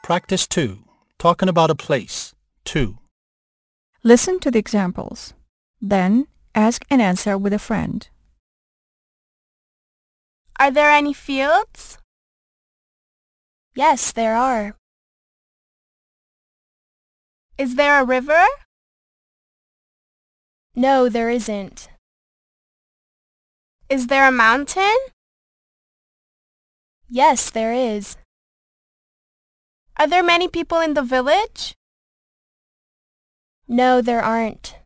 Practice 2. Talking about a place. 2. Listen to the examples. Then, ask and answer with a friend. Are there any fields? Yes, there are. Is there a river? No, there isn't. Is there a mountain? Yes, there is. Are there many people in the village? No, there aren't.